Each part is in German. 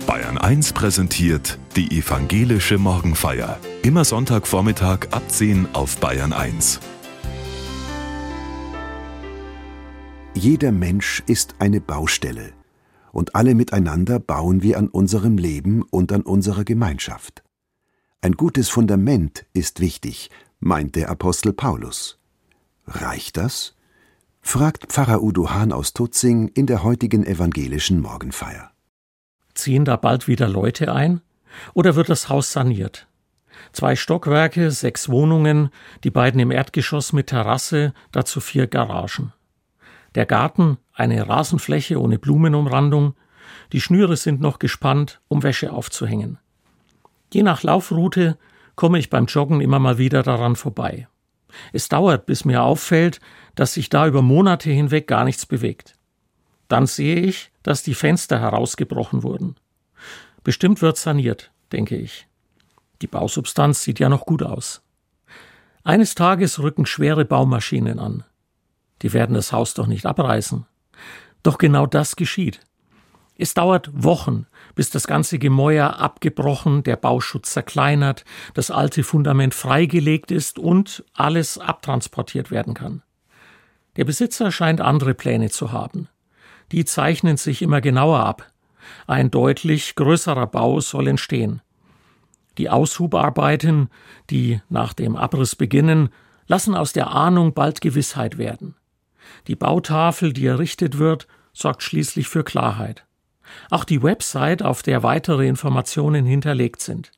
Bayern 1 präsentiert die evangelische Morgenfeier. Immer Sonntagvormittag ab 10 auf Bayern 1. Jeder Mensch ist eine Baustelle. Und alle miteinander bauen wir an unserem Leben und an unserer Gemeinschaft. Ein gutes Fundament ist wichtig, meint der Apostel Paulus. Reicht das? Fragt Pfarrer Udo Hahn aus Tutzing in der heutigen evangelischen Morgenfeier. Ziehen da bald wieder Leute ein? Oder wird das Haus saniert? 2 Stockwerke, 6 Wohnungen, die beiden im Erdgeschoss mit Terrasse, dazu 4 Garagen. Der Garten, eine Rasenfläche ohne Blumenumrandung. Die Schnüre sind noch gespannt, um Wäsche aufzuhängen. Je nach Laufroute komme ich beim Joggen immer mal wieder daran vorbei. Es dauert, bis mir auffällt, dass sich da über Monate hinweg gar nichts bewegt. Dann sehe ich, dass die Fenster herausgebrochen wurden. Bestimmt wird saniert, denke ich. Die Bausubstanz sieht ja noch gut aus. Eines Tages rücken schwere Baumaschinen an. Die werden das Haus doch nicht abreißen. Doch genau das geschieht. Es dauert Wochen, bis das ganze Gemäuer abgebrochen, der Bauschutz zerkleinert, das alte Fundament freigelegt ist und alles abtransportiert werden kann. Der Besitzer scheint andere Pläne zu haben. Die zeichnen sich immer genauer ab. Ein deutlich größerer Bau soll entstehen. Die Aushubarbeiten, die nach dem Abriss beginnen, lassen aus der Ahnung bald Gewissheit werden. Die Bautafel, die errichtet wird, sorgt schließlich für Klarheit. Auch die Website, auf der weitere Informationen hinterlegt sind.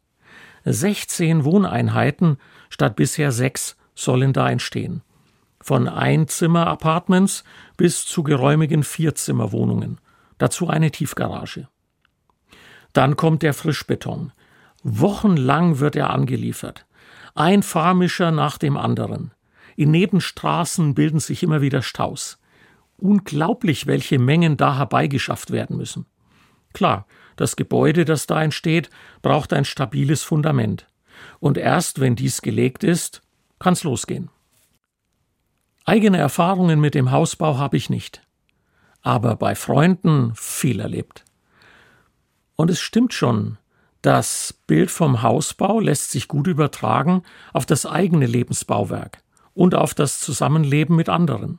16 Wohneinheiten statt bisher 6 sollen da entstehen. Von Einzimmer-Apartments bis zu geräumigen 4-Zimmer-Wohnungen. Dazu eine Tiefgarage. Dann kommt der Frischbeton. Wochenlang wird er angeliefert. Ein Fahrmischer nach dem anderen. In Nebenstraßen bilden sich immer wieder Staus. Unglaublich, welche Mengen da herbeigeschafft werden müssen. Klar, das Gebäude, das da entsteht, braucht ein stabiles Fundament. Und erst wenn dies gelegt ist, kann's losgehen. Eigene Erfahrungen mit dem Hausbau habe ich nicht. Aber bei Freunden viel erlebt. Und es stimmt schon, das Bild vom Hausbau lässt sich gut übertragen auf das eigene Lebensbauwerk und auf das Zusammenleben mit anderen.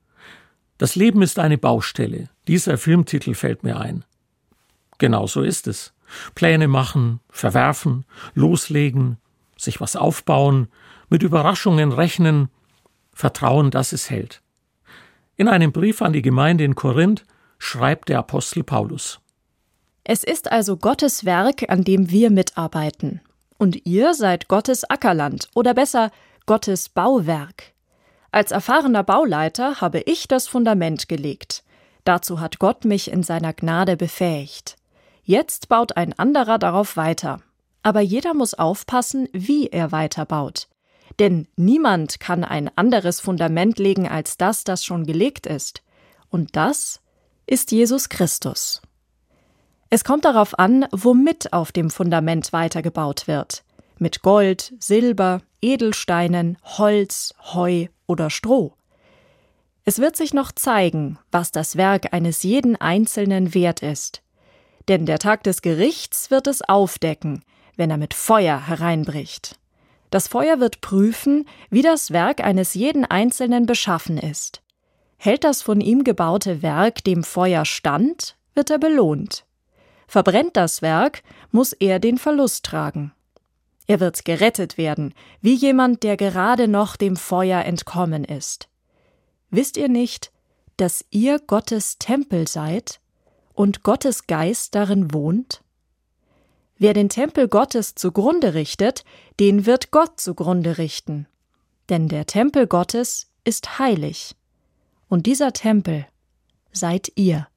Das Leben ist eine Baustelle. Dieser Filmtitel fällt mir ein. Genau so ist es. Pläne machen, verwerfen, loslegen, sich was aufbauen, mit Überraschungen rechnen, Vertrauen, dass es hält. In einem Brief an die Gemeinde in Korinth schreibt der Apostel Paulus: Es ist also Gottes Werk, an dem wir mitarbeiten. Und ihr seid Gottes Ackerland oder besser Gottes Bauwerk. Als erfahrener Bauleiter habe ich das Fundament gelegt. Dazu hat Gott mich in seiner Gnade befähigt. Jetzt baut ein anderer darauf weiter. Aber jeder muss aufpassen, wie er weiterbaut. Denn niemand kann ein anderes Fundament legen als das schon gelegt ist. Und das ist Jesus Christus. Es kommt darauf an, womit auf dem Fundament weitergebaut wird. Mit Gold, Silber, Edelsteinen, Holz, Heu oder Stroh. Es wird sich noch zeigen, was das Werk eines jeden Einzelnen wert ist. Denn der Tag des Gerichts wird es aufdecken, wenn er mit Feuer hereinbricht. Das Feuer wird prüfen, wie das Werk eines jeden Einzelnen beschaffen ist. Hält das von ihm gebaute Werk dem Feuer stand, wird er belohnt. Verbrennt das Werk, muss er den Verlust tragen. Er wird gerettet werden, wie jemand, der gerade noch dem Feuer entkommen ist. Wisst ihr nicht, dass ihr Gottes Tempel seid und Gottes Geist darin wohnt? Wer den Tempel Gottes zugrunde richtet, den wird Gott zugrunde richten. Denn der Tempel Gottes ist heilig. Und dieser Tempel seid ihr.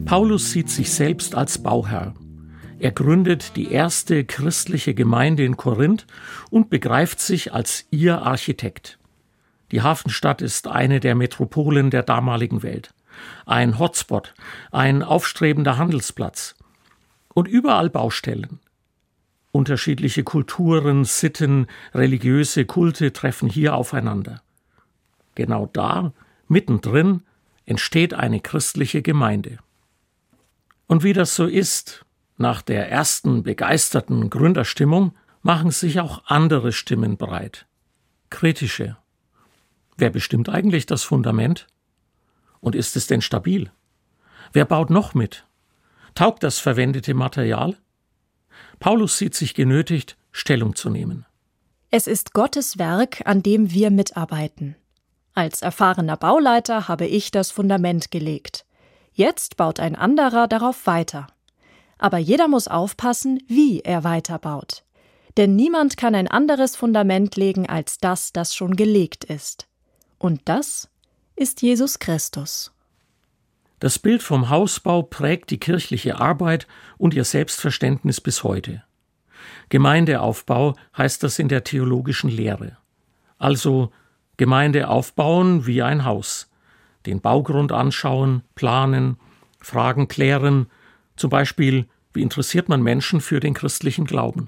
Paulus sieht sich selbst als Bauherr. Er gründet die erste christliche Gemeinde in Korinth und begreift sich als ihr Architekt. Die Hafenstadt ist eine der Metropolen der damaligen Welt. Ein Hotspot, ein aufstrebender Handelsplatz. Und überall Baustellen. Unterschiedliche Kulturen, Sitten, religiöse Kulte treffen hier aufeinander. Genau da, mittendrin, entsteht eine christliche Gemeinde. Und wie das so ist, nach der ersten begeisterten Gründerstimmung machen sich auch andere Stimmen breit. Kritische. Wer bestimmt eigentlich das Fundament? Und ist es denn stabil? Wer baut noch mit? Taugt das verwendete Material? Paulus sieht sich genötigt, Stellung zu nehmen. Es ist Gottes Werk, an dem wir mitarbeiten. Als erfahrener Bauleiter habe ich das Fundament gelegt. Jetzt baut ein anderer darauf weiter. Aber jeder muss aufpassen, wie er weiterbaut. Denn niemand kann ein anderes Fundament legen als das, das schon gelegt ist. Und das ist Jesus Christus. Das Bild vom Hausbau prägt die kirchliche Arbeit und ihr Selbstverständnis bis heute. Gemeindeaufbau heißt das in der theologischen Lehre. Also Gemeinde aufbauen wie ein Haus. Den Baugrund anschauen, planen, Fragen klären, zum Beispiel, wie interessiert man Menschen für den christlichen Glauben?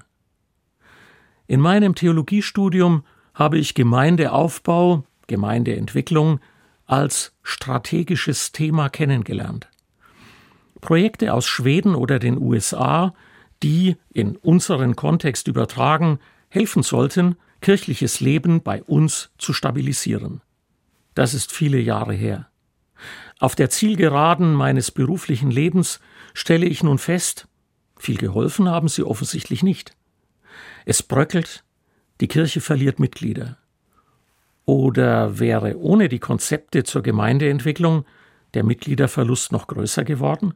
In meinem Theologiestudium habe ich Gemeindeaufbau, Gemeindeentwicklung als strategisches Thema kennengelernt. Projekte aus Schweden oder den USA, die, in unseren Kontext übertragen, helfen sollten, kirchliches Leben bei uns zu stabilisieren. Das ist viele Jahre her. Auf der Zielgeraden meines beruflichen Lebens stelle ich nun fest, viel geholfen haben sie offensichtlich nicht. Es bröckelt, die Kirche verliert Mitglieder. Oder wäre ohne die Konzepte zur Gemeindeentwicklung der Mitgliederverlust noch größer geworden?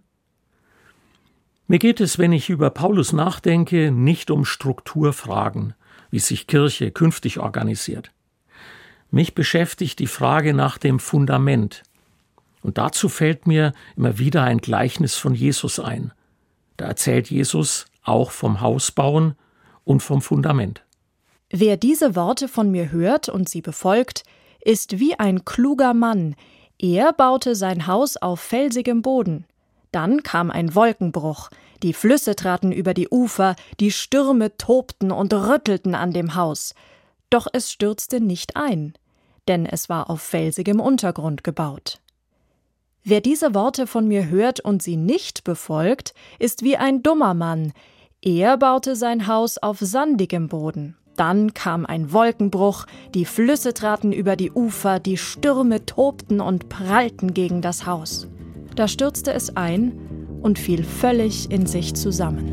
Mir geht es, wenn ich über Paulus nachdenke, nicht um Strukturfragen, wie sich Kirche künftig organisiert. Mich beschäftigt die Frage nach dem Fundament. Und dazu fällt mir immer wieder ein Gleichnis von Jesus ein. Da erzählt Jesus auch vom Hausbauen und vom Fundament. Wer diese Worte von mir hört und sie befolgt, ist wie ein kluger Mann. Er baute sein Haus auf felsigem Boden. Dann kam ein Wolkenbruch, die Flüsse traten über die Ufer, die Stürme tobten und rüttelten an dem Haus. Doch es stürzte nicht ein, denn es war auf felsigem Untergrund gebaut. Wer diese Worte von mir hört und sie nicht befolgt, ist wie ein dummer Mann. Er baute sein Haus auf sandigem Boden. Dann kam ein Wolkenbruch, die Flüsse traten über die Ufer, die Stürme tobten und prallten gegen das Haus. Da stürzte es ein und fiel völlig in sich zusammen.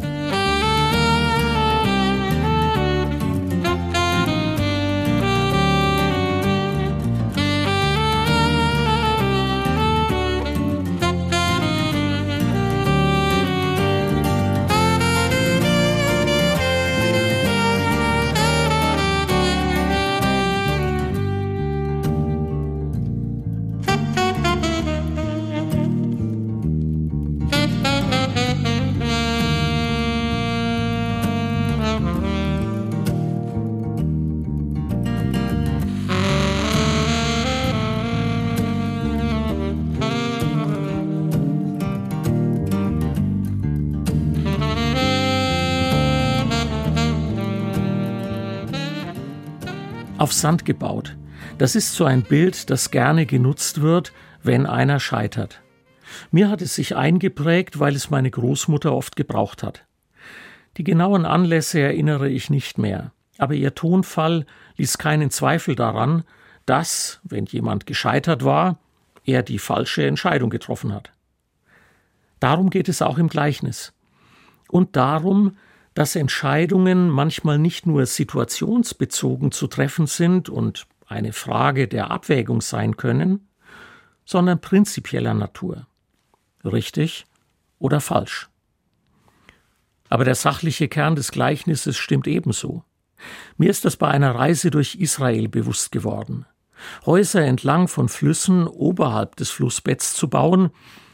Auf Sand gebaut. Das ist so ein Bild, das gerne genutzt wird, wenn einer scheitert. Mir hat es sich eingeprägt, weil es meine Großmutter oft gebraucht hat. Die genauen Anlässe erinnere ich nicht mehr, aber ihr Tonfall ließ keinen Zweifel daran, dass, wenn jemand gescheitert war, er die falsche Entscheidung getroffen hat. Darum geht es auch im Gleichnis. Und darum, dass Entscheidungen manchmal nicht nur situationsbezogen zu treffen sind und eine Frage der Abwägung sein können, sondern prinzipieller Natur. Richtig oder falsch. Aber der sachliche Kern des Gleichnisses stimmt ebenso. Mir ist das bei einer Reise durch Israel bewusst geworden. Häuser entlang von Flüssen oberhalb des Flussbetts zu bauen,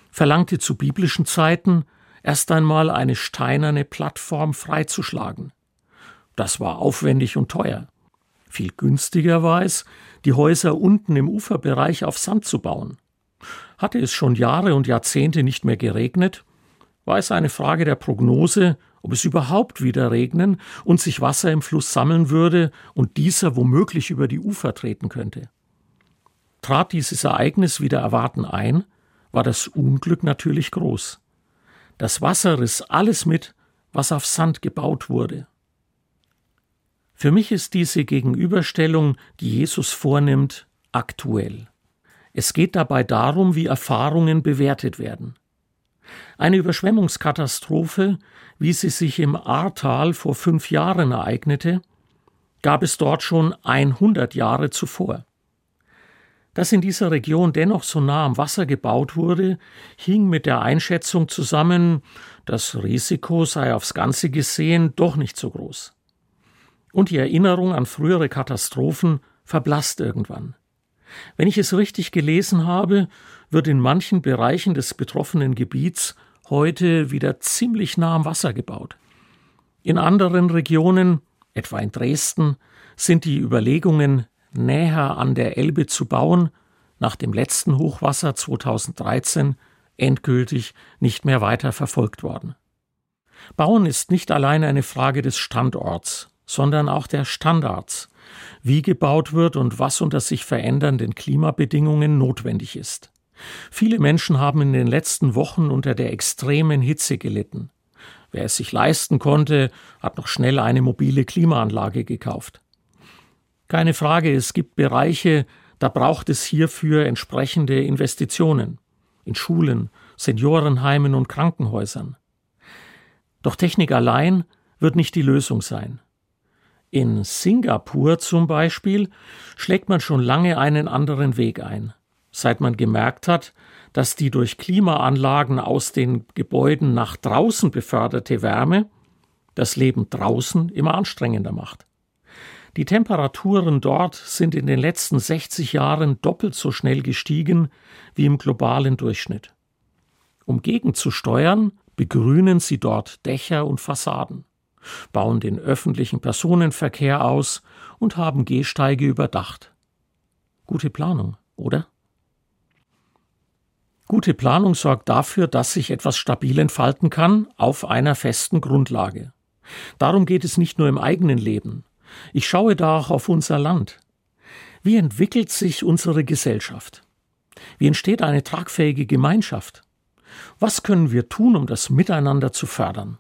verlangte zu biblischen Zeiten erst einmal eine steinerne Plattform freizuschlagen. Das war aufwendig und teuer. Viel günstiger war es, die Häuser unten im Uferbereich auf Sand zu bauen. Hatte es schon Jahre und Jahrzehnte nicht mehr geregnet, war es eine Frage der Prognose, ob es überhaupt wieder regnen und sich Wasser im Fluss sammeln würde und dieser womöglich über die Ufer treten könnte. Trat dieses Ereignis wider Erwarten ein, war das Unglück natürlich groß. Das Wasser riss alles mit, was auf Sand gebaut wurde. Für mich ist diese Gegenüberstellung, die Jesus vornimmt, aktuell. Es geht dabei darum, wie Erfahrungen bewertet werden. Eine Überschwemmungskatastrophe, wie sie sich im Ahrtal vor 5 Jahren ereignete, gab es dort schon 100 Jahre zuvor. Dass in dieser Region dennoch so nah am Wasser gebaut wurde, hing mit der Einschätzung zusammen, das Risiko sei aufs Ganze gesehen doch nicht so groß. Und die Erinnerung an frühere Katastrophen verblasst irgendwann. Wenn ich es richtig gelesen habe, wird in manchen Bereichen des betroffenen Gebiets heute wieder ziemlich nah am Wasser gebaut. In anderen Regionen, etwa in Dresden, sind die Überlegungen, näher an der Elbe zu bauen, nach dem letzten Hochwasser 2013 endgültig nicht mehr weiter verfolgt worden. Bauen ist nicht allein eine Frage des Standorts, sondern auch der Standards, wie gebaut wird und was unter sich verändernden Klimabedingungen notwendig ist. Viele Menschen haben in den letzten Wochen unter der extremen Hitze gelitten. Wer es sich leisten konnte, hat noch schnell eine mobile Klimaanlage gekauft. Keine Frage, es gibt Bereiche, da braucht es hierfür entsprechende Investitionen. In Schulen, Seniorenheimen und Krankenhäusern. Doch Technik allein wird nicht die Lösung sein. In Singapur zum Beispiel schlägt man schon lange einen anderen Weg ein, seit man gemerkt hat, dass die durch Klimaanlagen aus den Gebäuden nach draußen beförderte Wärme das Leben draußen immer anstrengender macht. Die Temperaturen dort sind in den letzten 60 Jahren doppelt so schnell gestiegen wie im globalen Durchschnitt. Um gegenzusteuern, begrünen sie dort Dächer und Fassaden, bauen den öffentlichen Personenverkehr aus und haben Gehsteige überdacht. Gute Planung, oder? Gute Planung sorgt dafür, dass sich etwas stabil entfalten kann auf einer festen Grundlage. Darum geht es nicht nur im eigenen Leben. Ich schaue da auch auf unser Land. Wie entwickelt sich unsere Gesellschaft? Wie entsteht eine tragfähige Gemeinschaft? Was können wir tun, um das Miteinander zu fördern?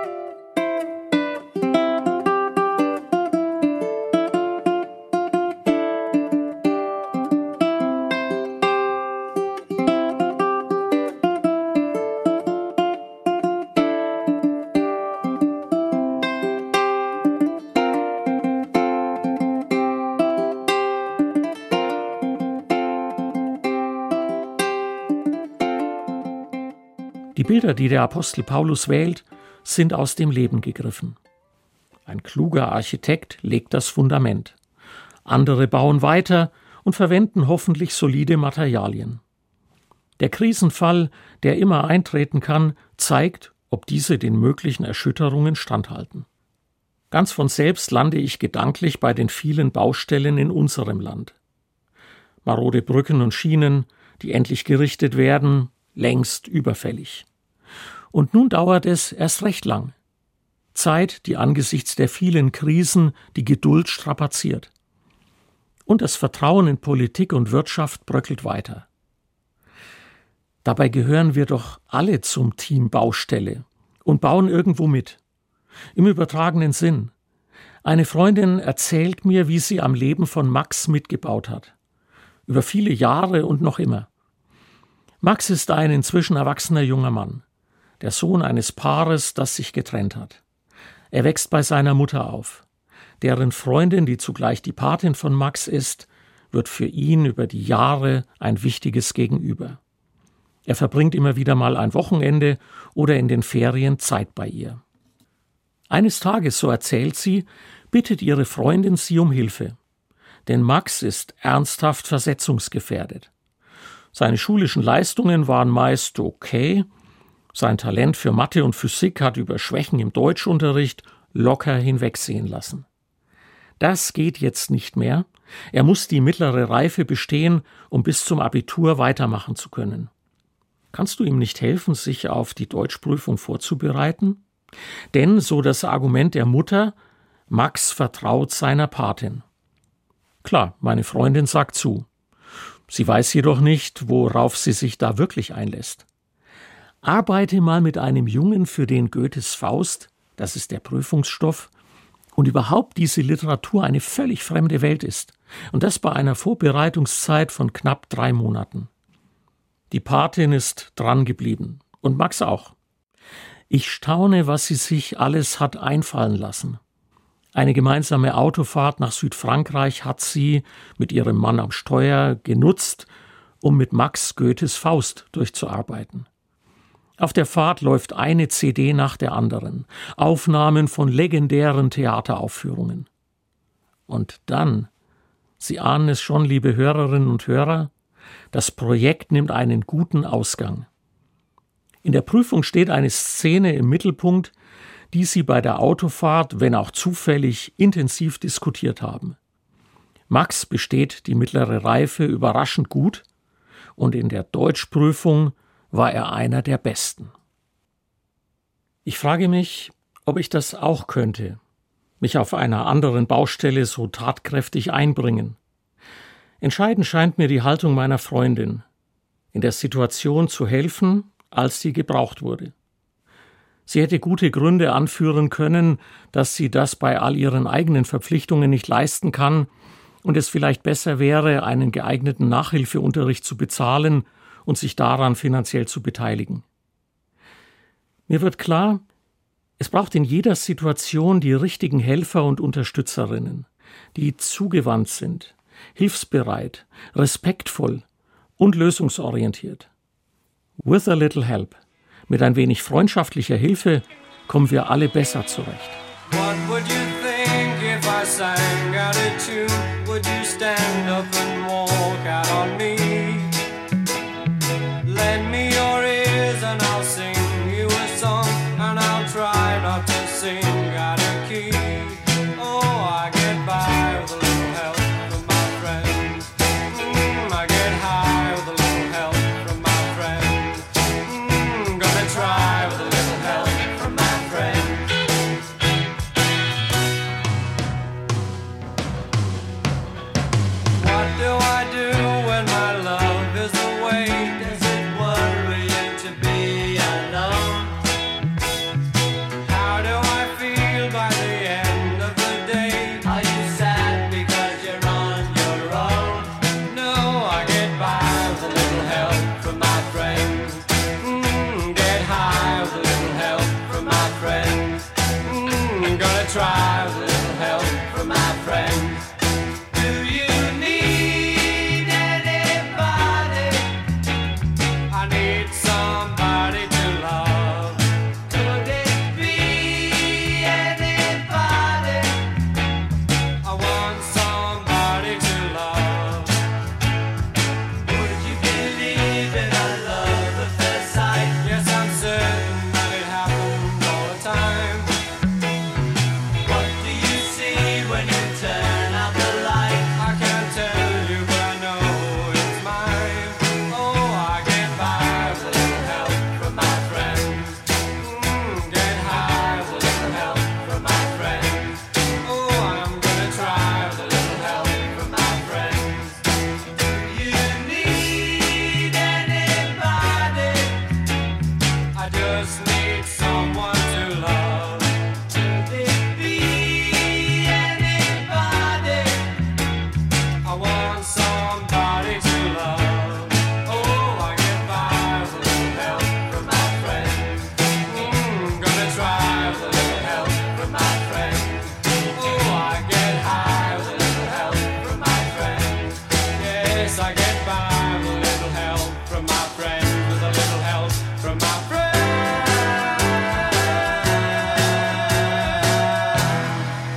Die Bilder, die der Apostel Paulus wählt, sind aus dem Leben gegriffen. Ein kluger Architekt legt das Fundament. Andere bauen weiter und verwenden hoffentlich solide Materialien. Der Krisenfall, der immer eintreten kann, zeigt, ob diese den möglichen Erschütterungen standhalten. Ganz von selbst lande ich gedanklich bei den vielen Baustellen in unserem Land. Marode Brücken und Schienen, die endlich gerichtet werden, längst überfällig. Und nun dauert es erst recht lang. Zeit, die angesichts der vielen Krisen die Geduld strapaziert. Und das Vertrauen in Politik und Wirtschaft bröckelt weiter. Dabei gehören wir doch alle zum Team Baustelle und bauen irgendwo mit. Im übertragenen Sinn. Eine Freundin erzählt mir, wie sie am Leben von Max mitgebaut hat. Über viele Jahre und noch immer. Max ist ein inzwischen erwachsener junger Mann, der Sohn eines Paares, das sich getrennt hat. Er wächst bei seiner Mutter auf. Deren Freundin, die zugleich die Patin von Max ist, wird für ihn über die Jahre ein wichtiges Gegenüber. Er verbringt immer wieder mal ein Wochenende oder in den Ferien Zeit bei ihr. Eines Tages, so erzählt sie, bittet ihre Freundin sie um Hilfe. Denn Max ist ernsthaft versetzungsgefährdet. Seine schulischen Leistungen waren meist okay. Sein Talent für Mathe und Physik hat über Schwächen im Deutschunterricht locker hinwegsehen lassen. Das geht jetzt nicht mehr. Er muss die mittlere Reife bestehen, um bis zum Abitur weitermachen zu können. Kannst du ihm nicht helfen, sich auf die Deutschprüfung vorzubereiten? Denn, so das Argument der Mutter, Max vertraut seiner Patin. Klar, meine Freundin sagt zu. Sie weiß jedoch nicht, worauf sie sich da wirklich einlässt. Arbeite mal mit einem Jungen, für den Goethes Faust, das ist der Prüfungsstoff, und überhaupt diese Literatur eine völlig fremde Welt ist. Und das bei einer Vorbereitungszeit von knapp 3 Monaten. Die Patin ist dran geblieben. Und Max auch. Ich staune, was sie sich alles hat einfallen lassen. Eine gemeinsame Autofahrt nach Südfrankreich hat sie mit ihrem Mann am Steuer genutzt, um mit Max Goethes Faust durchzuarbeiten. Auf der Fahrt läuft eine CD nach der anderen, Aufnahmen von legendären Theateraufführungen. Und dann, Sie ahnen es schon, liebe Hörerinnen und Hörer, das Projekt nimmt einen guten Ausgang. In der Prüfung steht eine Szene im Mittelpunkt, die sie bei der Autofahrt, wenn auch zufällig, intensiv diskutiert haben. Max besteht die mittlere Reife überraschend gut und in der Deutschprüfung war er einer der Besten. Ich frage mich, ob ich das auch könnte, mich auf einer anderen Baustelle so tatkräftig einbringen. Entscheidend scheint mir die Haltung meiner Freundin, in der Situation zu helfen, als sie gebraucht wurde. Sie hätte gute Gründe anführen können, dass sie das bei all ihren eigenen Verpflichtungen nicht leisten kann und es vielleicht besser wäre, einen geeigneten Nachhilfeunterricht zu bezahlen und sich daran finanziell zu beteiligen. Mir wird klar, es braucht in jeder Situation die richtigen Helfer und Unterstützerinnen, die zugewandt sind, hilfsbereit, respektvoll und lösungsorientiert. With a little help, mit ein wenig freundschaftlicher Hilfe, kommen wir alle besser zurecht. What would you think if I sang out a tune? Would you stand up and walk out on me? Lend me your ears and I'll sing you a song, and I'll try not to sing out of key. Oh, I get by with a little help from my friends. I get high with a little help from my friends. Gonna try with a little help from my friends. What do I do when my love is away? Does it worry you to be alone? How do I feel by the end of the day? Are you sad because you're on your own? No, I get by with a little help from my friends. Get high with a little help from my friends. Gonna try with a little help from my friends. Do you need anybody? I need somebody to love. Could it be anybody? I want somebody to love. Would you believe in a love at first sight? Yes, I'm certain that it happens all the time. What do you see when you turn out the light? I can't tell you, but I know it's mine. Oh, I get by with a little help from my friends. Get high with a little help from my friends. Oh, I'm gonna try with a little help from my friends. Do you need anybody? I just need someone to love. Could it be anybody? I want somebody to love. Oh, I get by with a little help from my friends. Gonna try with a little help from my friends. Oh, I get high with a little help from my friends. Yes, I get by with a little help from my friends. With a little help from my friends.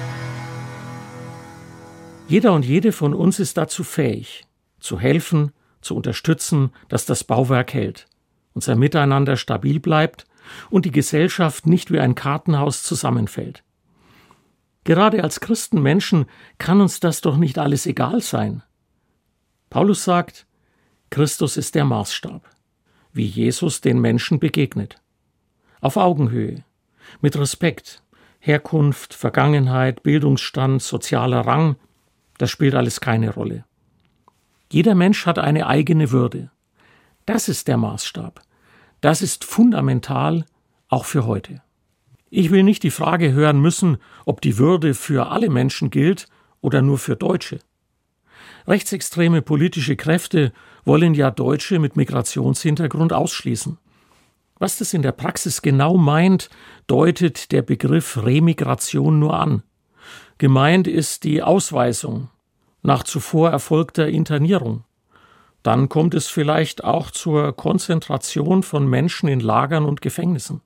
Jeder und jede von uns ist dazu fähig, zu helfen, zu unterstützen, dass das Bauwerk hält, unser Miteinander stabil bleibt und die Gesellschaft nicht wie ein Kartenhaus zusammenfällt. Gerade als Christenmenschen kann uns das doch nicht alles egal sein. Paulus sagt, Christus ist der Maßstab, wie Jesus den Menschen begegnet. Auf Augenhöhe, mit Respekt, Herkunft, Vergangenheit, Bildungsstand, sozialer Rang, das spielt alles keine Rolle. Jeder Mensch hat eine eigene Würde. Das ist der Maßstab. Das ist fundamental, auch für heute. Ich will nicht die Frage hören müssen, ob die Würde für alle Menschen gilt oder nur für Deutsche. Rechtsextreme politische Kräfte wollen ja Deutsche mit Migrationshintergrund ausschließen. Was das in der Praxis genau meint, deutet der Begriff Remigration nur an. Gemeint ist die Ausweisung nach zuvor erfolgter Internierung. Dann kommt es vielleicht auch zur Konzentration von Menschen in Lagern und Gefängnissen.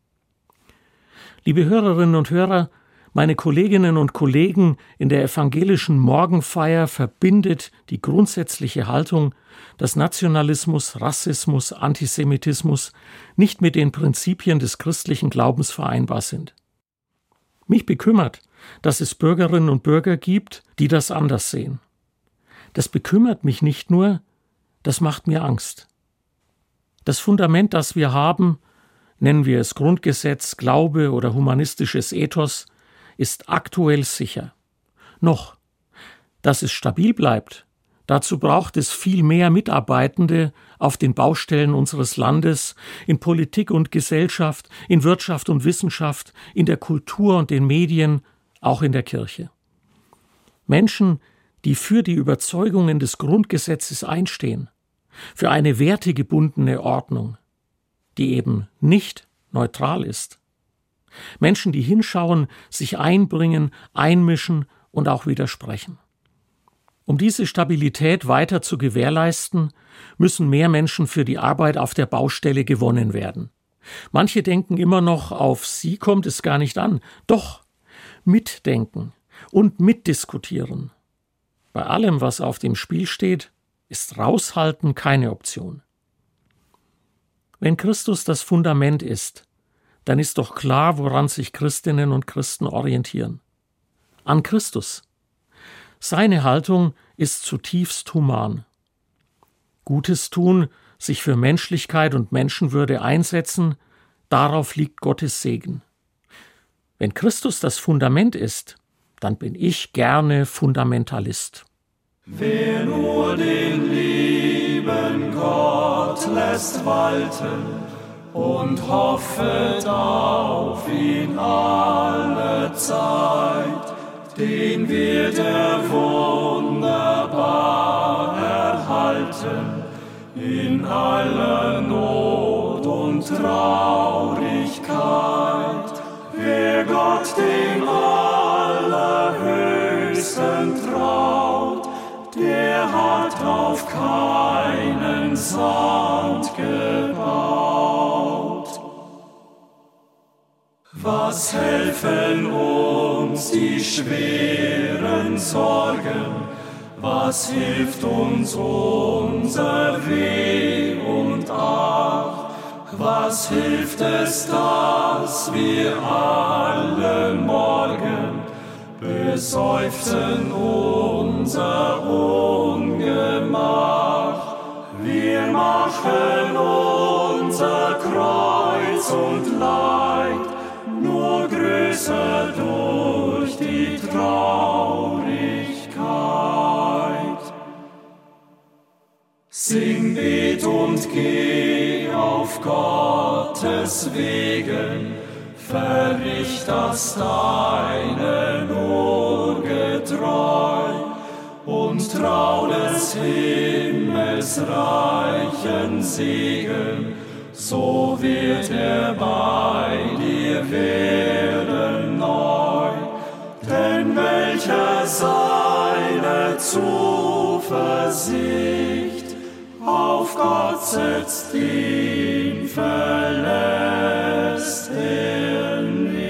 Liebe Hörerinnen und Hörer, meine Kolleginnen und Kollegen in der evangelischen Morgenfeier verbindet die grundsätzliche Haltung, dass Nationalismus, Rassismus, Antisemitismus nicht mit den Prinzipien des christlichen Glaubens vereinbar sind. Mich bekümmert, dass es Bürgerinnen und Bürger gibt, die das anders sehen. Das bekümmert mich nicht nur, das macht mir Angst. Das Fundament, das wir haben, nennen wir es Grundgesetz, Glaube oder humanistisches Ethos, ist aktuell sicher. Noch, dass es stabil bleibt, dazu braucht es viel mehr Mitarbeitende auf den Baustellen unseres Landes, in Politik und Gesellschaft, in Wirtschaft und Wissenschaft, in der Kultur und den Medien, auch in der Kirche. Menschen, die für die Überzeugungen des Grundgesetzes einstehen, für eine wertegebundene Ordnung, die eben nicht neutral ist. Menschen, die hinschauen, sich einbringen, einmischen und auch widersprechen. Um diese Stabilität weiter zu gewährleisten, müssen mehr Menschen für die Arbeit auf der Baustelle gewonnen werden. Manche denken immer noch, auf sie kommt es gar nicht an. Doch, mitdenken und mitdiskutieren. Bei allem, was auf dem Spiel steht, ist Raushalten keine Option. Wenn Christus das Fundament ist, dann ist doch klar, woran sich Christinnen und Christen orientieren. An Christus. Seine Haltung ist zutiefst human. Gutes tun, sich für Menschlichkeit und Menschenwürde einsetzen, darauf liegt Gottes Segen. Wenn Christus das Fundament ist, dann bin ich gerne Fundamentalist. Wer nur den lieben Gott lässt walten und hoffet auf ihn alle Zeit, den wird er wunderbar erhalten in aller Not und Traurigkeit. Wer Gott dem Allerhöchsten traut, der hat auf keinen Sand gebaut. Was helfen uns die schweren Sorgen? Was hilft uns unser Weh und Ach? Was hilft es, dass wir alle morgen beseufzen unser Ungemach? Wir machen unser Kreuz und Leid nur größer durch die Traurigkeit. Sing, bet und geh auf Gottes Wegen, verricht das Deine nur getreu und trau des Himmels reichen Segen, so wird er bei dir werden neu. Denn welcher seine Zuversicht auf Gott setzt, ihn verlässt er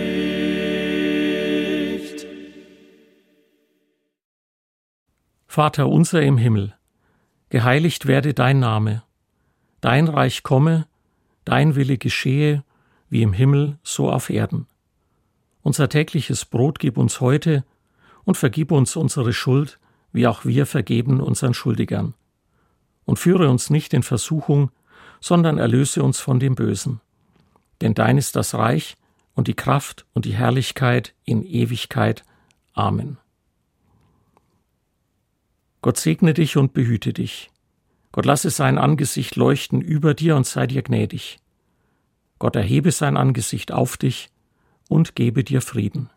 nicht. Vater unser im Himmel, geheiligt werde dein Name, dein Reich komme, dein Wille geschehe, wie im Himmel, so auf Erden. Unser tägliches Brot gib uns heute und vergib uns unsere Schuld, wie auch wir vergeben unseren Schuldigern. Und führe uns nicht in Versuchung, sondern erlöse uns von dem Bösen. Denn dein ist das Reich und die Kraft und die Herrlichkeit in Ewigkeit. Amen. Gott segne dich und behüte dich. Gott lasse sein Angesicht leuchten über dir und sei dir gnädig. Gott erhebe sein Angesicht auf dich und gebe dir Frieden.